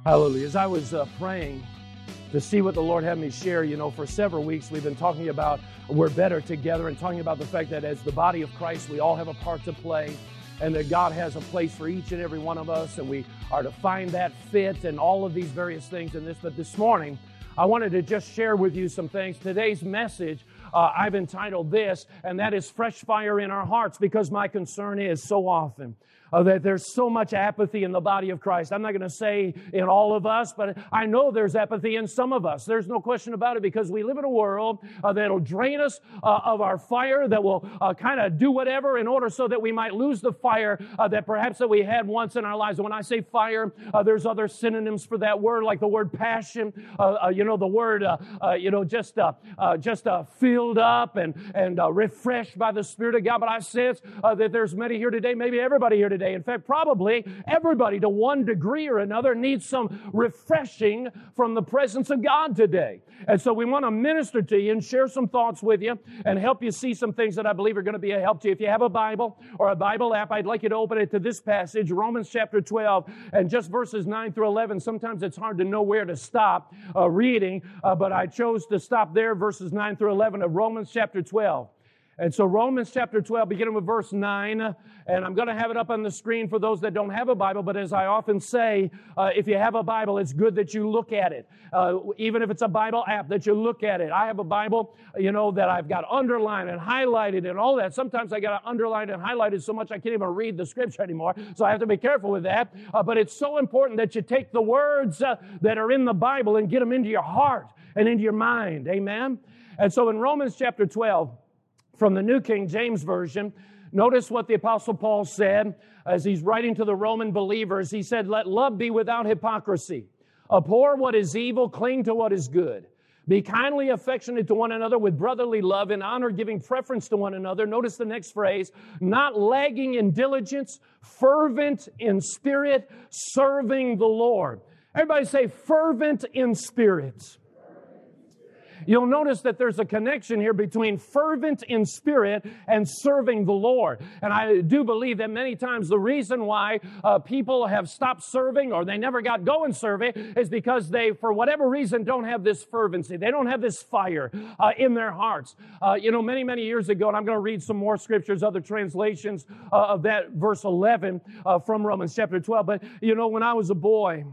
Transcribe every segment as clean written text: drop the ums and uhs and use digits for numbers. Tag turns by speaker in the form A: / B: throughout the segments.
A: Hallelujah. As I was praying to see what the Lord had me share, for several weeks we've been talking about we're better together and talking about the fact that as the body of Christ, we all have a part to play and that God has a place for each and every one of us and we are to find that fit and all of these various things in this. But this morning, I wanted to just share with you some things. Today's message, I've entitled this, and that is Fresh Fire in Our Hearts, because my concern is so often that there's so much apathy in the body of Christ. I'm not going to say in all of us, but I know there's apathy in some of us. There's no question about it, because we live in a world that'll drain us of our fire, that will kind of do whatever in order so that we might lose the fire that perhaps that we had once in our lives. And when I say fire, there's other synonyms for that word, like the word passion, the word, just filled up and refreshed by the Spirit of God. But I sense that there's many here today, maybe everybody here today. In fact, probably everybody to one degree or another needs some refreshing from the presence of God today. And so we want to minister to you and share some thoughts with you and help you see some things that I believe are going to be a help to you. If you have a Bible or a Bible app, I'd like you to open it to this passage, Romans chapter 12, and just verses 9 through 11. Sometimes it's hard to know where to stop reading, but I chose to stop there, verses 9 through 11 of Romans chapter 12. And so Romans chapter 12, beginning with verse 9, and I'm going to have it up on the screen for those that don't have a Bible, but as I often say, if you have a Bible, it's good that you look at it. Even if it's a Bible app, that you look at it. I have a Bible, that I've got underlined and highlighted and all that. Sometimes I got to underline and highlight it so much I can't even read the scripture anymore, so I have to be careful with that. But it's so important that you take the words that are in the Bible and get them into your heart and into your mind. Amen? And so in Romans chapter 12, from the New King James Version, notice what the Apostle Paul said as he's writing to the Roman believers. He said, "Let love be without hypocrisy. Abhor what is evil, cling to what is good. Be kindly affectionate to one another with brotherly love and honor, giving preference to one another." Notice the next phrase, "Not lagging in diligence, fervent in spirit, serving the Lord." Everybody say, fervent in spirit. You'll notice that there's a connection here between fervent in spirit and serving the Lord. And I do believe that many times the reason why people have stopped serving or they never got going serving is because they, for whatever reason, don't have this fervency. They don't have this fire in their hearts. Many years ago, and I'm going to read some more scriptures, other translations of that verse 11 from Romans chapter 12. But, when I was a boy,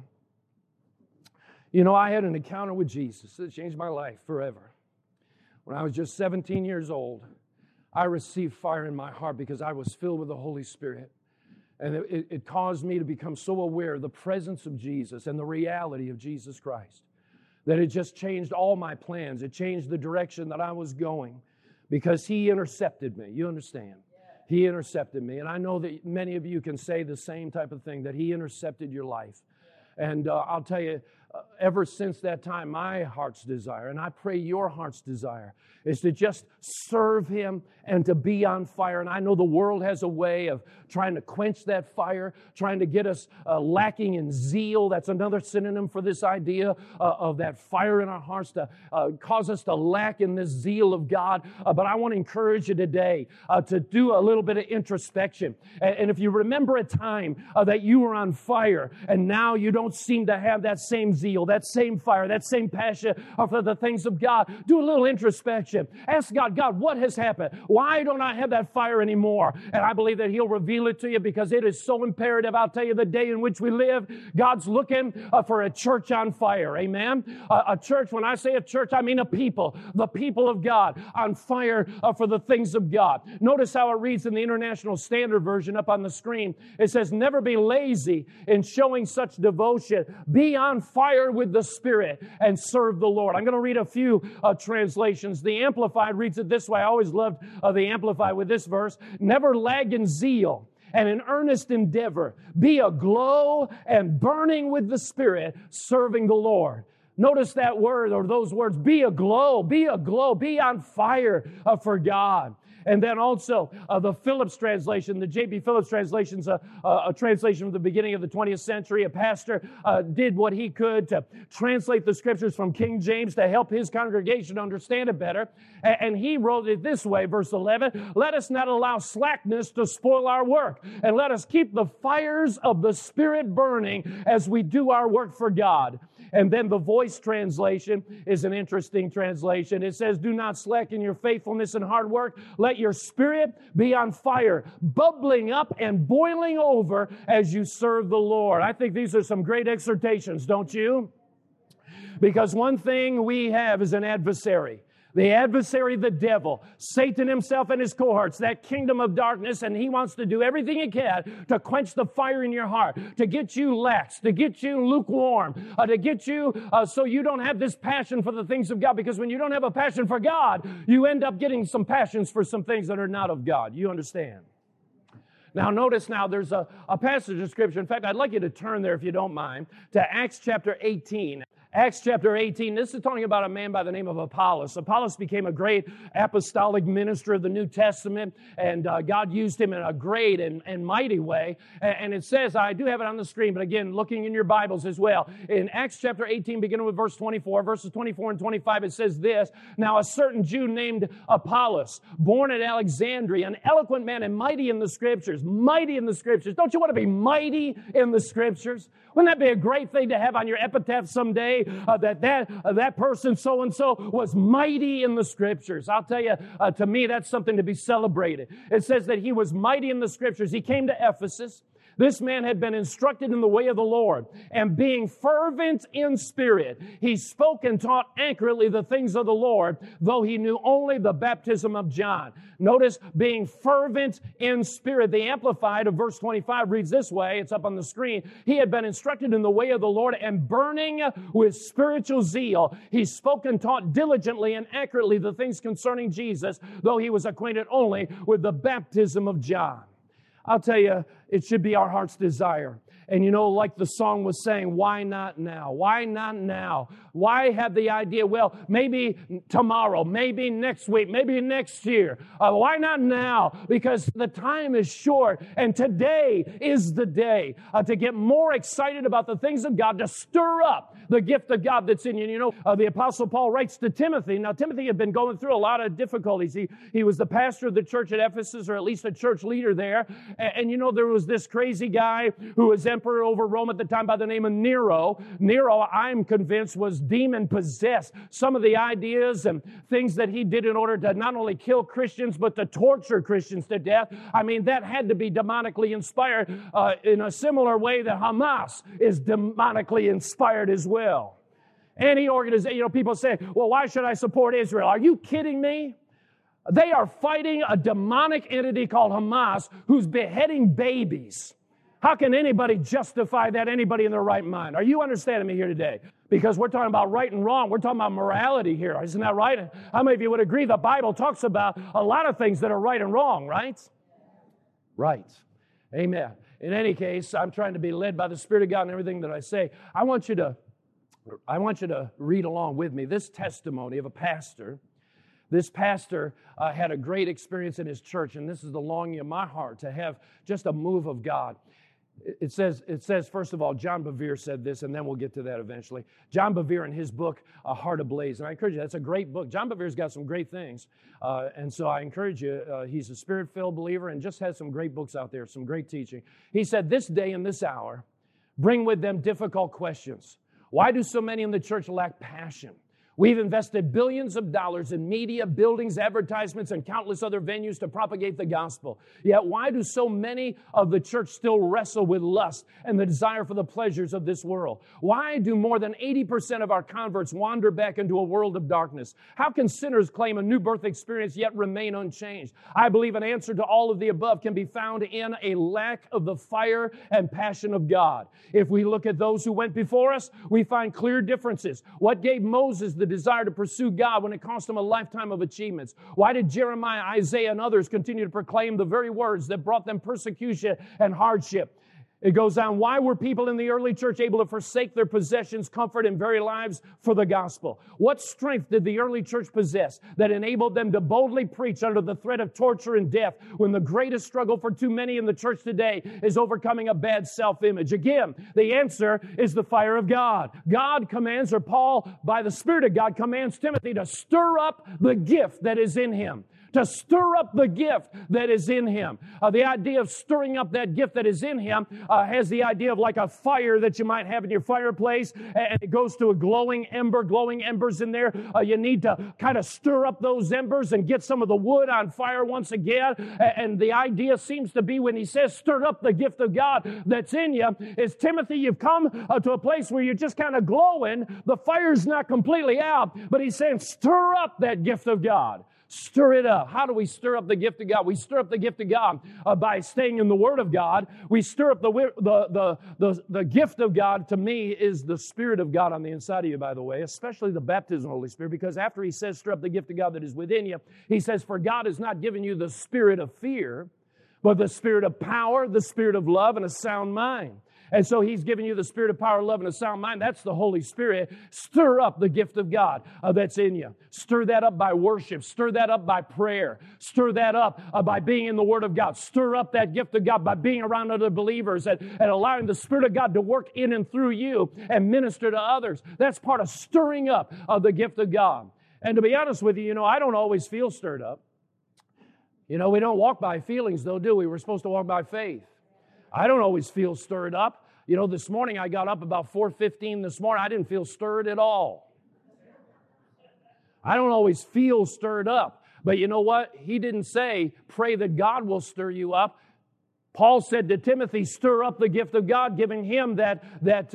A: I had an encounter with Jesus that changed my life forever. When I was just 17 years old, I received fire in my heart because I was filled with the Holy Spirit. And it caused me to become so aware of the presence of Jesus and the reality of Jesus Christ that it just changed all my plans. It changed the direction that I was going because He intercepted me. You understand? He intercepted me. And I know that many of you can say the same type of thing, that He intercepted your life. And I'll tell you, ever since that time, my heart's desire, and I pray your heart's desire, is to just serve Him and to be on fire. And I know the world has a way of trying to quench that fire, trying to get us lacking in zeal. That's another synonym for this idea of that fire in our hearts, to cause us to lack in this zeal of God. But I want to encourage you today to do a little bit of introspection. And if you remember a time that you were on fire and now you don't seem to have that same zeal, that same fire, that same passion for the things of God, do a little introspection. Ask God, what has happened? Why don't I have that fire anymore? And I believe that He'll reveal it to you, because it is so imperative. I'll tell you, the day in which we live, God's looking for a church on fire. Amen? A church, when I say a church, I mean a people, the people of God on fire for the things of God. Notice how it reads in the International Standard Version up on the screen. It says, "Never be lazy in showing such devotion. Be on fire with the Spirit and serve the Lord." I'm going to read a few translations. The Amplified reads it this way. I always loved the Amplified with this verse. "Never lag in zeal and in earnest endeavor. Be aglow and burning with the Spirit, serving the Lord." Notice that word, or those words, be aglow, be on fire for God. And then also the Phillips translation, the J.B. Phillips translation is a translation from the beginning of the 20th century. A pastor did what he could to translate the Scriptures from King James to help his congregation understand it better. And he wrote it this way, verse 11, "Let us not allow slackness to spoil our work, and let us keep the fires of the Spirit burning as we do our work for God." And then the Voice translation is an interesting translation. It says, "Do not slacken your faithfulness and hard work. Let your spirit be on fire, bubbling up and boiling over as you serve the Lord." I think these are some great exhortations, don't you? Because one thing we have is an adversary. The adversary, the devil, Satan himself and his cohorts, that kingdom of darkness, and he wants to do everything he can to quench the fire in your heart, to get you lax, to get you lukewarm, to get you so you don't have this passion for the things of God. Because when you don't have a passion for God, you end up getting some passions for some things that are not of God. You understand? Now, notice now there's a passage of Scripture. In fact, I'd like you to turn there, if you don't mind, to Acts chapter 18. Acts chapter 18, this is talking about a man by the name of Apollos. Apollos became a great apostolic minister of the New Testament, and God used him in a great and mighty way. And it says, I do have it on the screen, but again, looking in your Bibles as well. In Acts chapter 18, beginning with verse 24, verses 24 and 25, it says this, "Now a certain Jew named Apollos, born at Alexandria, an eloquent man and mighty in the Scriptures." Mighty in the Scriptures. Don't you want to be mighty in the Scriptures? Wouldn't that be a great thing to have on your epitaph someday, that person so-and-so was mighty in the Scriptures? I'll tell you, to me, that's something to be celebrated. It says that he was mighty in the Scriptures. He came to Ephesus. This man had been instructed in the way of the Lord, and being fervent in spirit, he spoke and taught accurately the things of the Lord, though he knew only the baptism of John. Notice, being fervent in spirit. The Amplified of verse 25 reads this way, it's up on the screen, "He had been instructed in the way of the Lord, and burning with spiritual zeal, he spoke and taught diligently and accurately the things concerning Jesus, though he was acquainted only with the baptism of John." I'll tell you, it should be our heart's desire. And you know, like the song was saying, why not now? Why not now? Why have the idea, well, maybe tomorrow, maybe next week, maybe next year. Why not now? Because the time is short, and today is the day to get more excited about the things of God, to stir up the gift of God that's in you. You know, the Apostle Paul writes to Timothy. Now, Timothy had been going through a lot of difficulties. He was the pastor of the church at Ephesus, or at least a church leader there. And you know, there was this crazy guy who was emperor over Rome at the time by the name of Nero. Nero, I'm convinced, was demon-possessed. Some of the ideas and things that he did in order to not only kill Christians, but to torture Christians to death, I mean, that had to be demonically inspired in a similar way that Hamas is demonically inspired as well. Any organization, you know, people say, well, why should I support Israel? Are you kidding me? They are fighting a demonic entity called Hamas who's beheading babies. How can anybody justify that, anybody in their right mind? Are you understanding me here today? Because we're talking about right and wrong. We're talking about morality here. Isn't that right? How many of you would agree the Bible talks about a lot of things that are right and wrong, right? Right. Amen. In any case, I'm trying to be led by the Spirit of God in everything that I say. I want you to read along with me this testimony of a pastor. This pastor had a great experience in his church, and this is the longing of my heart, to have just a move of God. It says, first of all, John Bevere said this, and then we'll get to that eventually. John Bevere in his book, A Heart Ablaze, and I encourage you, that's a great book. John Bevere's got some great things, and so I encourage you, he's a Spirit-filled believer and just has some great books out there, some great teaching. He said, "This day and this hour bring with them difficult questions. Why do so many in the church lack passion? We've invested billions of dollars in media, buildings, advertisements, and countless other venues to propagate the gospel. Yet why do so many of the church still wrestle with lust and the desire for the pleasures of this world? Why do more than 80% of our converts wander back into a world of darkness? How can sinners claim a new birth experience yet remain unchanged? I believe an answer to all of the above can be found in a lack of the fire and passion of God. If we look at those who went before us, we find clear differences. What gave Moses the desire to pursue God when it cost him a lifetime of achievements? Why did Jeremiah, Isaiah, and others continue to proclaim the very words that brought them persecution and hardship? It goes on, why were people in the early church able to forsake their possessions, comfort, and very lives for the gospel? What strength did the early church possess that enabled them to boldly preach under the threat of torture and death when the greatest struggle for too many in the church today is overcoming a bad self-image? Again, the answer is the fire of God. God commands, or Paul, by the Spirit of God, commands Timothy to stir up the gift that is in him. To stir up the gift that is in him. The idea of stirring up that gift that is in him has the idea of like a fire that you might have in your fireplace, and it goes to a glowing embers in there. You need to kind of stir up those embers and get some of the wood on fire once again. And the idea seems to be, when he says stir up the gift of God that's in you, is, Timothy, you've come to a place where you're just kind of glowing. The fire's not completely out, but he's saying stir up that gift of God. Stir it up. How do we stir up the gift of God? We stir up the gift of God by staying in the Word of God. We stir up the gift of God, to me, is the Spirit of God on the inside of you, by the way, especially the baptism of the Holy Spirit, because after he says stir up the gift of God that is within you, he says, for God has not given you the spirit of fear, but the spirit of power, the spirit of love, and a sound mind. And so he's given you the spirit of power, love, and a sound mind. That's the Holy Spirit. Stir up the gift of God that's in you. Stir that up by worship. Stir that up by prayer. Stir that up by being in the Word of God. Stir up that gift of God by being around other believers and allowing the Spirit of God to work in and through you and minister to others. That's part of stirring up the gift of God. And to be honest with you, I don't always feel stirred up. We don't walk by feelings, though, do we? We're supposed to walk by faith. I don't always feel stirred up. This morning I got up about 4:15 this morning. I didn't feel stirred at all. I don't always feel stirred up. But you know what? He didn't say, pray that God will stir you up. Paul said to Timothy, stir up the gift of God, giving him that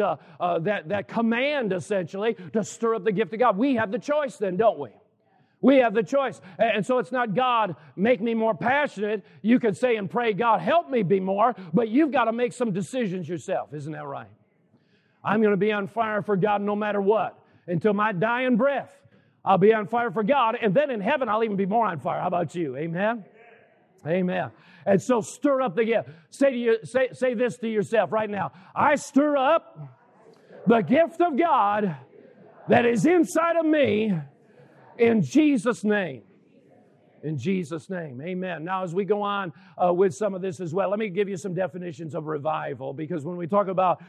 A: command, essentially, to stir up the gift of God. We have the choice then, don't we? We have the choice. And so it's not, God, make me more passionate. You could say and pray, God, help me be more, but you've got to make some decisions yourself. Isn't that right? I'm going to be on fire for God no matter what. Until my dying breath, I'll be on fire for God. And then in heaven, I'll even be more on fire. How about you? Amen? Amen. And so stir up the gift. Say this to yourself right now. I stir up the gift of God that is inside of me, in Jesus' name. In Jesus' name. Amen. Now, as we go on with some of this as well, let me give you some definitions of revival, because when we talk about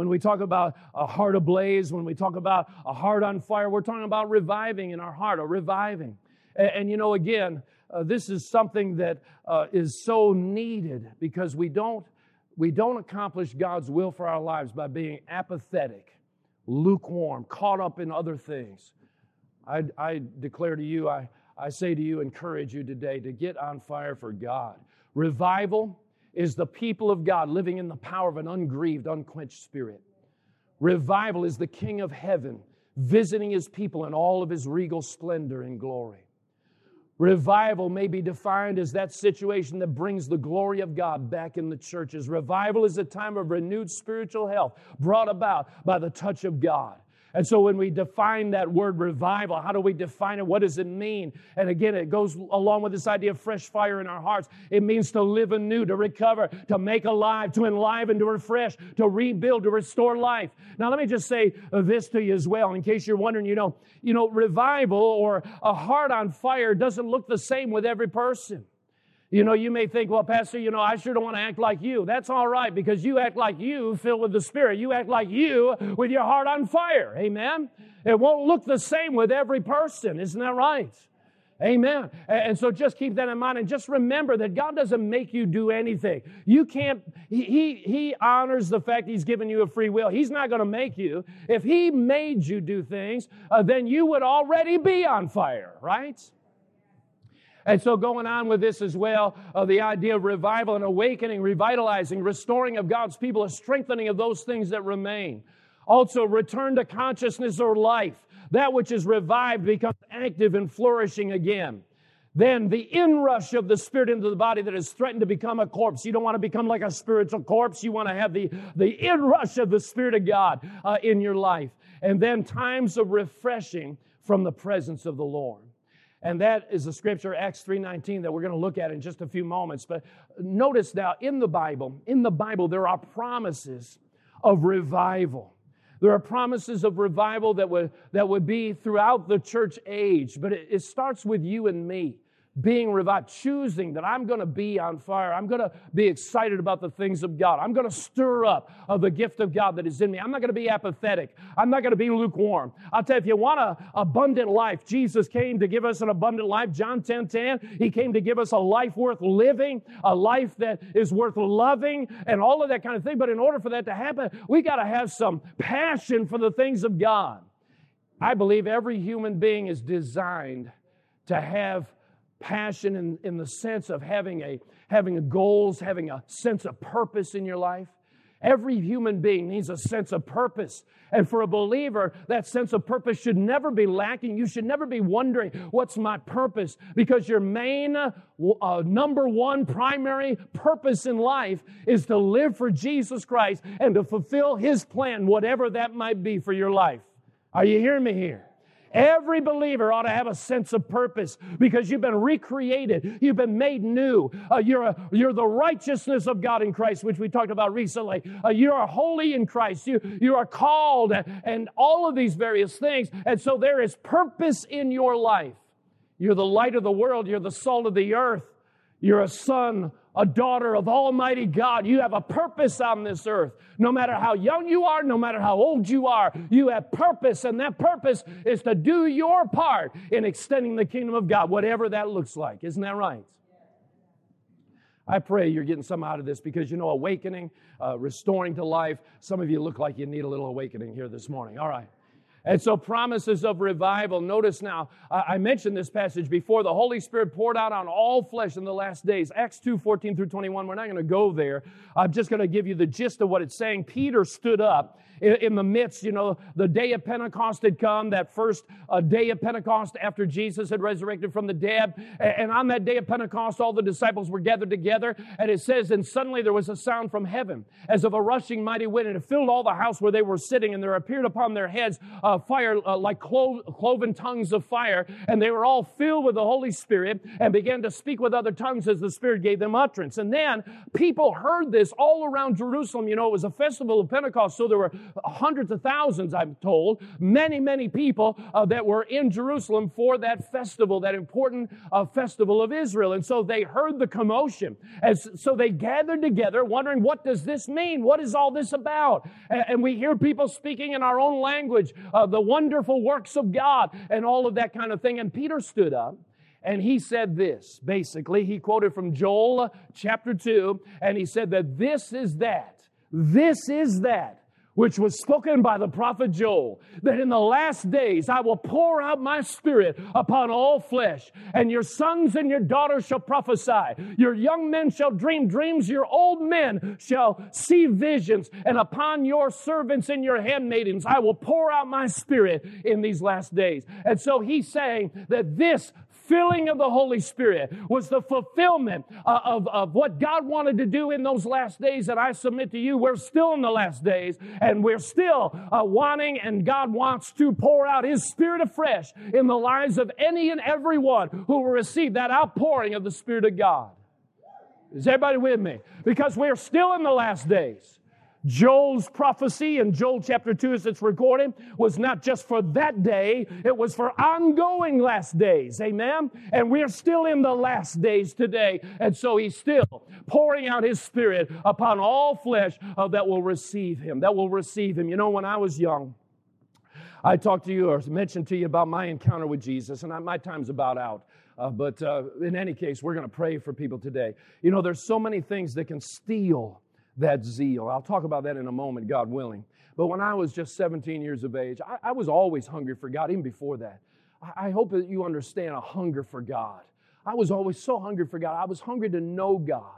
A: a heart ablaze, when we talk about a heart on fire, we're talking about reviving in our heart, or reviving. And again, this is something that is so needed, because we don't accomplish God's will for our lives by being apathetic, lukewarm, caught up in other things. I declare to you, I say to you, encourage you today to get on fire for God. Revival is the people of God living in the power of an ungrieved, unquenched spirit. Revival is the King of heaven visiting His people in all of His regal splendor and glory. Revival may be defined as that situation that brings the glory of God back in the churches. Revival is a time of renewed spiritual health brought about by the touch of God. And so when we define that word revival, how do we define it? What does it mean? And again, it goes along with this idea of fresh fire in our hearts. It means to live anew, to recover, to make alive, to enliven, to refresh, to rebuild, to restore life. Now, let me just say this to you as well, in case you're wondering, revival or a heart on fire doesn't look the same with every person. You may think, well, Pastor, I sure don't want to act like you. That's all right, because you act like you filled with the Spirit. You act like you with your heart on fire. Amen? It won't look the same with every person. Isn't that right? Amen. And so just keep that in mind, and just remember that God doesn't make you do anything. You can't, He honors the fact He's given you a free will. He's not going to make you. If He made you do things, then you would already be on fire, right? And so going on with this as well, the idea of revival and awakening, revitalizing, restoring of God's people, a strengthening of those things that remain. Also, return to consciousness or life. That which is revived becomes active and flourishing again. Then the inrush of the Spirit into the body that is threatened to become a corpse. You don't want to become like a spiritual corpse. You want to have the inrush of the Spirit of God in your life. And then times of refreshing from the presence of the Lord. And that is the scripture, Acts 3:19, that we're going to look at in just a few moments. But notice now, in the Bible, there are promises of revival. There are promises of revival that would be throughout the church age. But it starts with you and me being revived, choosing that I'm going to be on fire. I'm going to be excited about the things of God. I'm going to stir up the gift of God that is in me. I'm not going to be apathetic. I'm not going to be lukewarm. I'll tell you, if you want an abundant life, Jesus came to give us an abundant life. John 10:10, He came to give us a life worth living, a life that is worth loving, and all of that kind of thing. But in order for that to happen, we got to have some passion for the things of God. I believe every human being is designed to have passion in the sense of having goals, having a sense of purpose in your life. Every human being needs a sense of purpose. And for a believer, that sense of purpose should never be lacking. You should never be wondering, what's my purpose? Because your main, number one primary purpose in life is to live for Jesus Christ and to fulfill His plan, whatever that might be for your life. Are you hearing me here? Every believer ought to have a sense of purpose because you've been recreated. You've been made new. You're the righteousness of God in Christ, which we talked about recently. You are holy in Christ. You are called and all of these various things. And so there is purpose in your life. You're the light of the world. You're the salt of the earth. You're a son, a daughter of Almighty God. You have a purpose on this earth. No matter how young you are, no matter how old you are, you have purpose, and that purpose is to do your part in extending the kingdom of God, whatever that looks like. Isn't that right? I pray you're getting some out of this because, awakening, restoring to life. Some of you look like you need a little awakening here this morning. All right. And so promises of revival. Notice now, I mentioned this passage before. The Holy Spirit poured out on all flesh in the last days. Acts 2:14 through 21. We're not going to go there. I'm just going to give you the gist of what it's saying. Peter stood up in the midst, the day of Pentecost had come, that first day of Pentecost after Jesus had resurrected from the dead. And on that day of Pentecost, all the disciples were gathered together. And it says, and suddenly there was a sound from heaven as of a rushing mighty wind, and it filled all the house where they were sitting. And there appeared upon their heads fire like cloven tongues of fire. And they were all filled with the Holy Spirit and began to speak with other tongues as the Spirit gave them utterance. And then people heard this all around Jerusalem. It was a festival of Pentecost, so there were hundreds of thousands, I'm told, many people that were in Jerusalem for that festival, that important festival of Israel. And so they heard the commotion. And so they gathered together wondering, what does this mean? What is all this about? And we hear people speaking in our own language, the wonderful works of God and all of that kind of thing. And Peter stood up and he said this. Basically, he quoted from Joel chapter 2, and he said that this is that which was spoken by the prophet Joel, that in the last days I will pour out my Spirit upon all flesh, and your sons and your daughters shall prophesy. Your young men shall dream dreams, your old men shall see visions, and upon your servants and your handmaidens I will pour out my Spirit in these last days. And so he's saying that this filling of the Holy Spirit was the fulfillment of what God wanted to do in those last days. And I submit to you, we're still in the last days, and we're still wanting, and God wants to pour out His Spirit afresh in the lives of any and every one who will receive that outpouring of the Spirit of God. Is everybody with me? Because we're still in the last days. Joel's prophecy in Joel chapter 2, as it's recorded, was not just for that day, it was for ongoing last days. Amen? And we're still in the last days today. And so He's still pouring out His Spirit upon all flesh that will receive Him. When I was young, I talked to you or mentioned to you about my encounter with Jesus, and my time's about out. But in any case, we're going to pray for people today. There's so many things that can steal that zeal. I'll talk about that in a moment, God willing. But when I was just 17 years of age, I was always hungry for God, even before that. I hope that you understand a hunger for God. I was always so hungry for God. I was hungry to know God.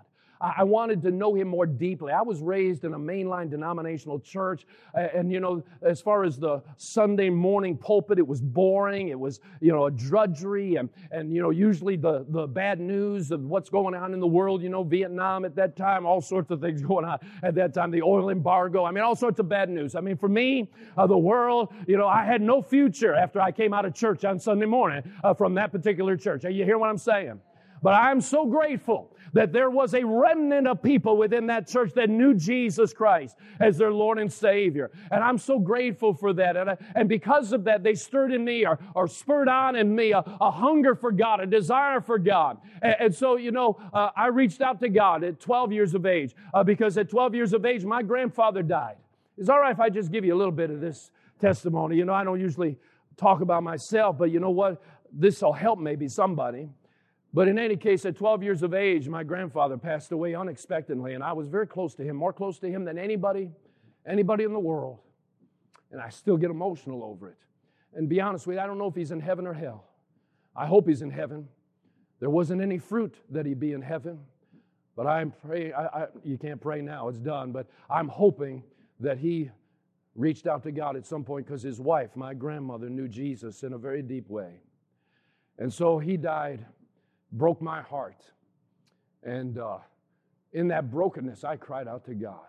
A: I wanted to know Him more deeply. I was raised in a mainline denominational church, and as far as the Sunday morning pulpit, it was boring. It was, a drudgery, and usually the bad news of what's going on in the world, Vietnam at that time, all sorts of things going on at that time, the oil embargo, all sorts of bad news. For me, the world, I had no future after I came out of church on Sunday morning from that particular church. You hear what I'm saying? But I'm so grateful that there was a remnant of people within that church that knew Jesus Christ as their Lord and Savior. And I'm so grateful for that. And because of that, they stirred in me or spurred on in me a hunger for God, a desire for God. And so, I reached out to God at 12 years of age because at 12 years of age, my grandfather died. It's all right if I just give you a little bit of this testimony. I don't usually talk about myself, but you know what? This will help maybe somebody. But in any case, at 12 years of age, my grandfather passed away unexpectedly, and I was very close to him, more close to him than anybody in the world. And I still get emotional over it. And be honest with you, I don't know if he's in heaven or hell. I hope he's in heaven. There wasn't any fruit that he'd be in heaven. But I'm praying, you can't pray now, it's done, but I'm hoping that he reached out to God at some point because his wife, my grandmother, knew Jesus in a very deep way. And so he died, broke my heart. And in that brokenness, I cried out to God.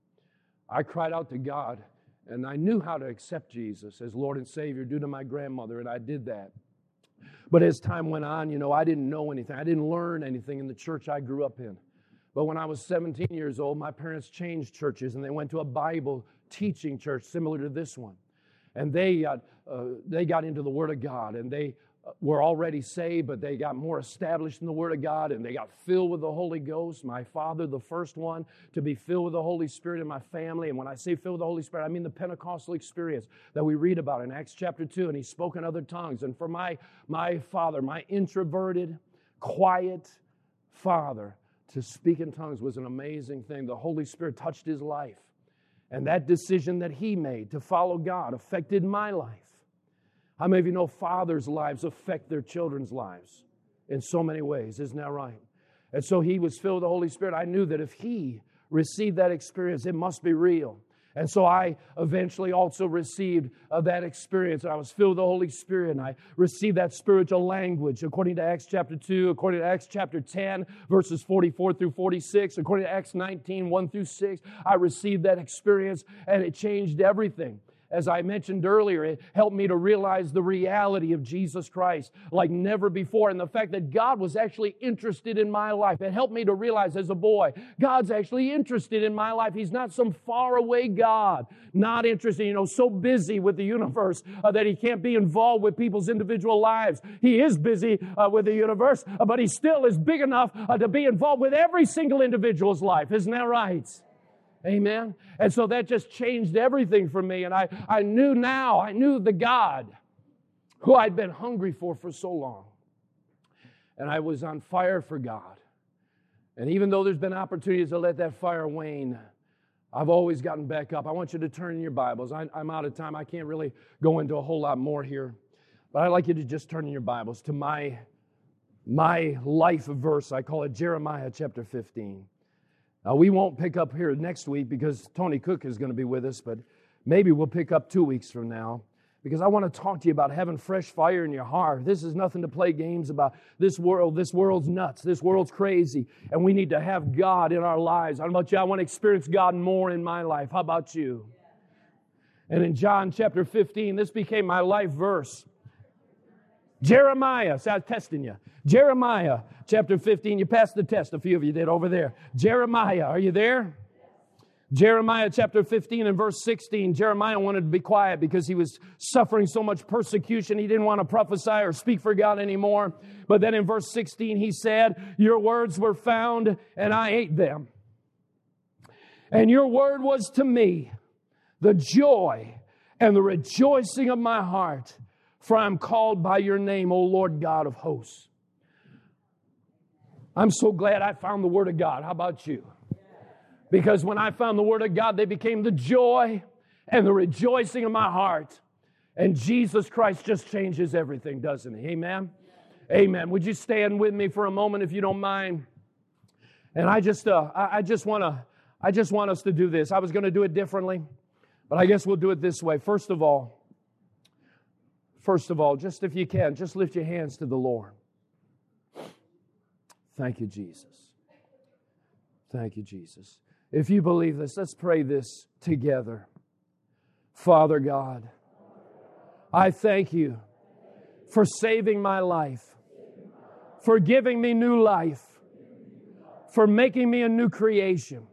A: I cried out to God, and I knew how to accept Jesus as Lord and Savior due to my grandmother, and I did that. But as time went on, I didn't know anything. I didn't learn anything in the church I grew up in. But when I was 17 years old, my parents changed churches, and they went to a Bible teaching church similar to this one. And they got into the Word of God, and they were already saved, but they got more established in the Word of God, and they got filled with the Holy Ghost. My father, the first one to be filled with the Holy Spirit in my family. And when I say filled with the Holy Spirit, I mean the Pentecostal experience that we read about in Acts chapter 2, and he spoke in other tongues. And for my father, my introverted, quiet father, to speak in tongues was an amazing thing. The Holy Spirit touched his life. And that decision that he made to follow God affected my life. How many of you know fathers' lives affect their children's lives in so many ways? Isn't that right? And so he was filled with the Holy Spirit. I knew that if he received that experience, it must be real. And so I eventually also received that experience. I was filled with the Holy Spirit, and I received that spiritual language according to Acts chapter 2, according to Acts chapter 10, verses 44 through 46, according to Acts 19, 1 through 6. I received that experience, and it changed everything. As I mentioned earlier, it helped me to realize the reality of Jesus Christ like never before, and the fact that God was actually interested in my life. It helped me to realize as a boy, God's actually interested in my life. He's not some faraway God, not interested, so busy with the universe that He can't be involved with people's individual lives. He is busy with the universe, but He still is big enough to be involved with every single individual's life. Isn't that right? Amen. And so that just changed everything for me. And I knew the God who I'd been hungry for so long. And I was on fire for God. And even though there's been opportunities to let that fire wane, I've always gotten back up. I want you to turn in your Bibles. I'm out of time. I can't really go into a whole lot more here. But I'd like you to just turn in your Bibles to my life verse. I call it Jeremiah chapter 15. Now, we won't pick up here next week because Tony Cook is going to be with us, but maybe we'll pick up 2 weeks from now because I want to talk to you about having fresh fire in your heart. This is nothing to play games about. This world. This world's nuts. This world's crazy, and we need to have God in our lives. How about you? I want to experience God more in my life. How about you? And in John chapter 15, this became my life verse. Jeremiah, so I was testing you. Jeremiah chapter 15, you passed the test, a few of you did over there. Jeremiah, are you there? Jeremiah chapter 15 and verse 16, Jeremiah wanted to be quiet because he was suffering so much persecution. He didn't want to prophesy or speak for God anymore. But then in verse 16, he said, "Your words were found and I ate them. And your word was to me the joy and the rejoicing of my heart. For I'm called by your name, O Lord God of hosts." I'm so glad I found the Word of God. How about you? Because when I found the Word of God, they became the joy and the rejoicing of my heart. And Jesus Christ just changes everything, doesn't He? Amen? Amen. Would you stand with me for a moment if you don't mind? And I just want us to do this. I was going to do it differently, but I guess we'll do it this way. First of all, just if you can, just lift your hands to the Lord. Thank you, Jesus. Thank you, Jesus. If you believe this, let's pray this together. Father God, I thank you for saving my life, for giving me new life, for making me a new creation.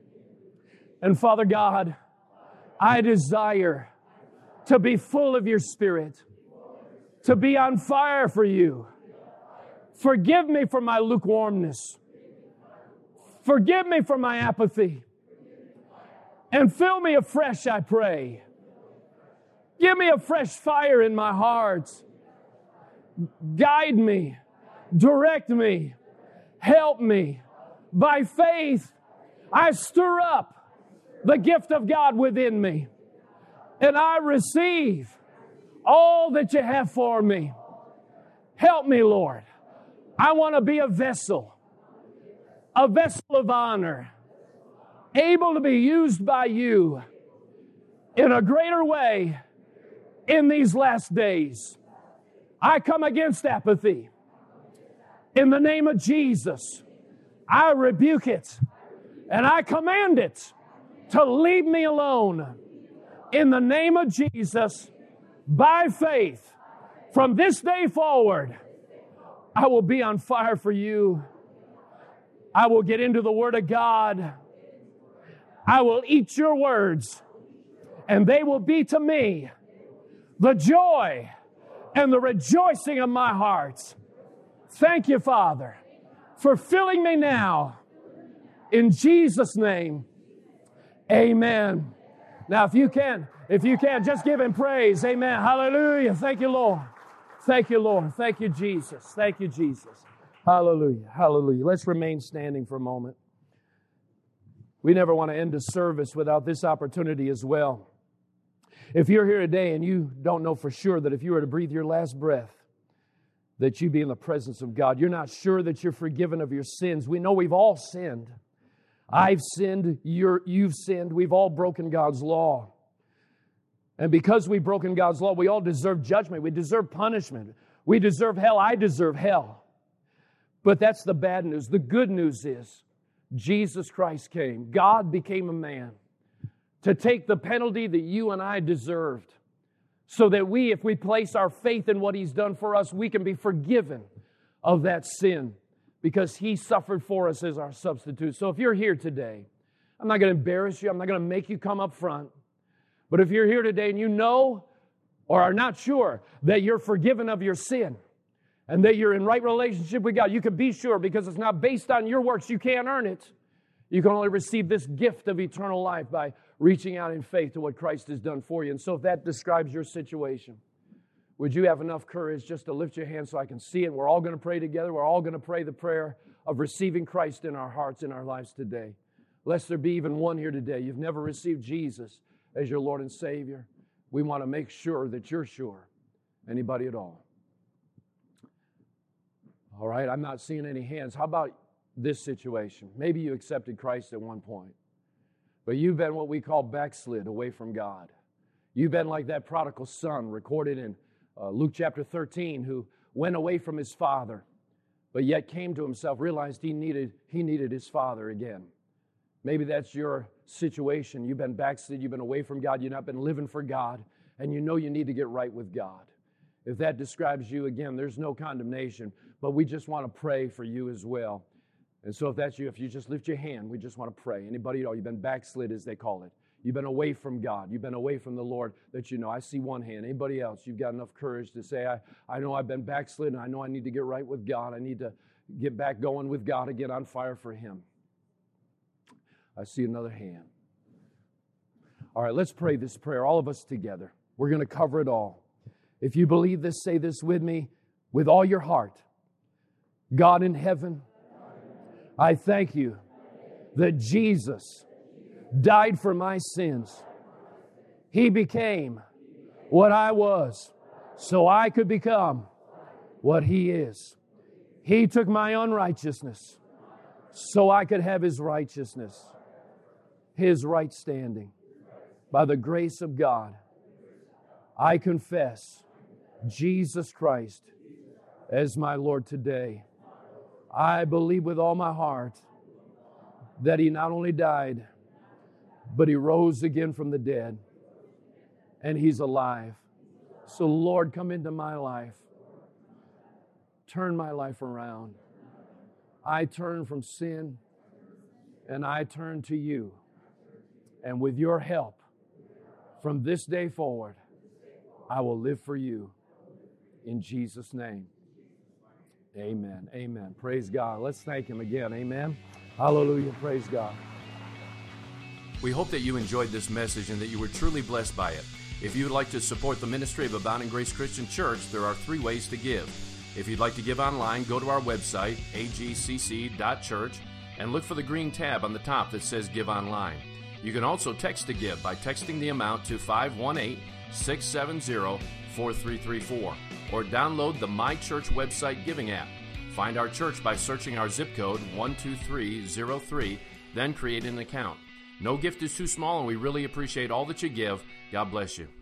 A: And Father God, I desire to be full of your Spirit, to be on fire for you. Forgive me for my lukewarmness. Forgive me for my apathy. And fill me afresh, I pray. Give me a fresh fire in my heart. Guide me. Direct me. Help me. By faith, I stir up the gift of God within me. And I receive all that you have for me. Help me, Lord. I want to be a vessel of honor, able to be used by you in a greater way in these last days. I come against apathy. In the name of Jesus, I rebuke it and I command it to leave me alone. In the name of Jesus, by faith, from this day forward, I will be on fire for you. I will get into the Word of God. I will eat your words, and they will be to me the joy and the rejoicing of my heart. Thank you, Father, for filling me now. In Jesus' name, amen. Now, if you can, just give Him praise. Amen. Hallelujah. Thank you, Lord. Thank you, Lord. Thank you, Jesus. Thank you, Jesus. Hallelujah. Hallelujah. Let's remain standing for a moment. We never want to end a service without this opportunity as well. If you're here today and you don't know for sure that if you were to breathe your last breath, that you be in the presence of God, you're not sure that you're forgiven of your sins. We know we've all sinned. I've sinned. You've sinned. We've all broken God's law. And because we've broken God's law, we all deserve judgment. We deserve punishment. We deserve hell. I deserve hell. But that's the bad news. The good news is Jesus Christ came. God became a man to take the penalty that you and I deserved, so that we, if we place our faith in what He's done for us, we can be forgiven of that sin because He suffered for us as our substitute. So if you're here today, I'm not going to embarrass you. I'm not going to make you come up front. But if you're here today and you know or are not sure that you're forgiven of your sin and that you're in right relationship with God, you can be sure because it's not based on your works. You can't earn it. You can only receive this gift of eternal life by reaching out in faith to what Christ has done for you. And so if that describes your situation, would you have enough courage just to lift your hand so I can see it? We're all going to pray together. We're all going to pray the prayer of receiving Christ in our hearts, in our lives today. Lest there be even one here today. You've never received Jesus as your Lord and Savior. We want to make sure that you're sure. Anybody at all? All right, I'm not seeing any hands. How about this situation? Maybe you accepted Christ at one point, but you've been what we call backslid away from God. You've been like that prodigal son recorded in Luke chapter 13 who went away from his father, but yet came to himself, realized he needed his father again. Maybe that's your situation. You've been backslid, you've been away from God, you've not been living for God, and you know you need to get right with God. If that describes you, again, there's no condemnation, but we just want to pray for you as well. And so if that's you, if you just lift your hand, we just want to pray. Anybody at all, you've been backslid as they call it. You've been away from God. You've been away from the Lord that you know. I see one hand. Anybody else, you've got enough courage to say, I know I've been backslid and I know I need to get right with God. I need to get back going with God again on fire for Him. I see another hand. All right, let's pray this prayer, all of us together. We're going to cover it all. If you believe this, say this with me with all your heart. God in heaven, I thank you that Jesus died for my sins. He became what I was so I could become what He is. He took my unrighteousness so I could have His righteousness, His right standing. By the grace of God, I confess Jesus Christ as my Lord today. I believe with all my heart that He not only died, but He rose again from the dead, and He's alive. So Lord, come into my life. Turn my life around. I turn from sin, and I turn to You. And with Your help, from this day forward, I will live for You. In Jesus' name. Amen. Amen. Praise God. Let's thank Him again. Amen. Hallelujah. Praise God.
B: We hope that you enjoyed this message and that you were truly blessed by it. If you would like to support the ministry of Abounding Grace Christian Church, there are 3 ways to give. If you'd like to give online, go to our website, agcc.church, and look for the green tab on the top that says Give Online. You can also text to give by texting the amount to 518-670-4334, or download the My Church website giving app. Find our church by searching our zip code 12303, then create an account. No gift is too small, and we really appreciate all that you give. God bless you.